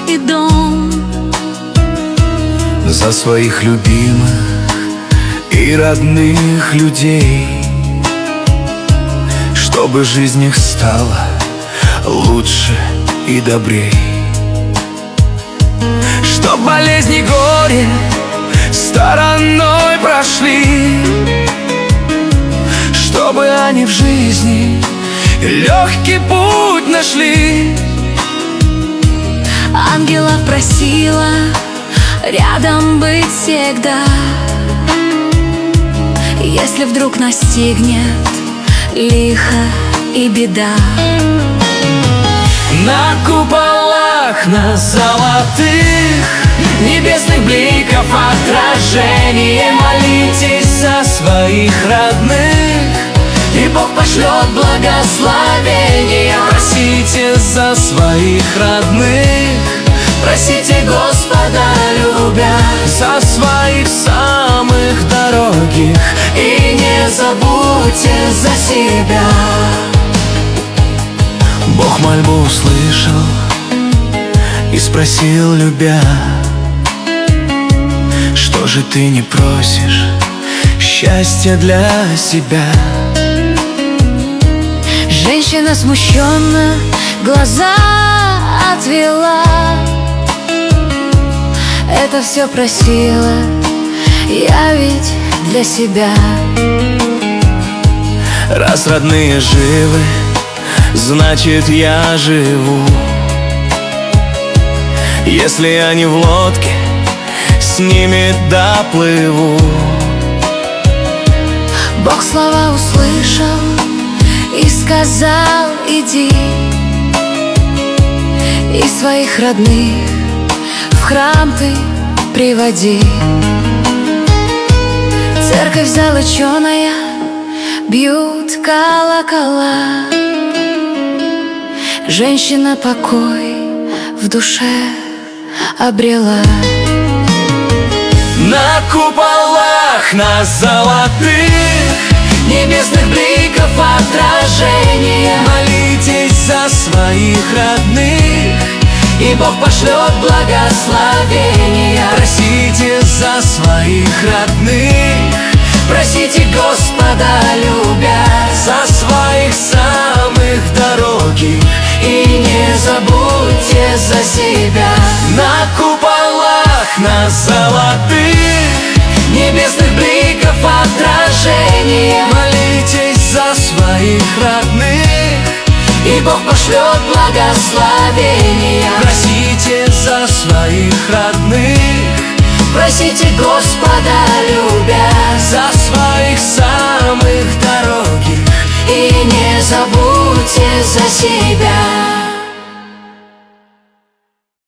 и дом. За своих любимых и родных людей, чтобы жизнь их стала лучше и добрей. Чтоб болезни и горе стороной прошли, чтобы они в жизни легкий путь нашли. Ангелов просила рядом быть всегда, если вдруг настигнет лихо и беда. На куполах, на золотых небесных бликов отражение молитесь за своих родных, и Бог пошлет благословение. Просите за своих родных, просите Господа любя, за своих самых дорогих, и не забудьте за себя. Бог мольбу услышал и спросил, любя: что же ты не просишь счастья для себя? Женщина смущенно глаза отвела. Это все просила я ведь для себя. Раз родные живы, значит я живу. Если они в лодке, с ними доплыву. Бог слова услышал и сказал: иди, и своих родных в храм ты приводи. Церковь золоченая, бьют колокола. Женщина покой в душе обрела. На куполах, на золотых небесных бликов отражение молитесь за своих родных, и Бог пошлет благословения. Просите за своих родных, просите Господа любя, за своих самых дорогих, и не забудьте за себя. На куполах, на золотых небесных бликов отражение молитесь за своих родных, и Бог пошлет благословения. Просите за своих родных, просите Господа любя, за своих самых дорогих, и не забудьте за себя.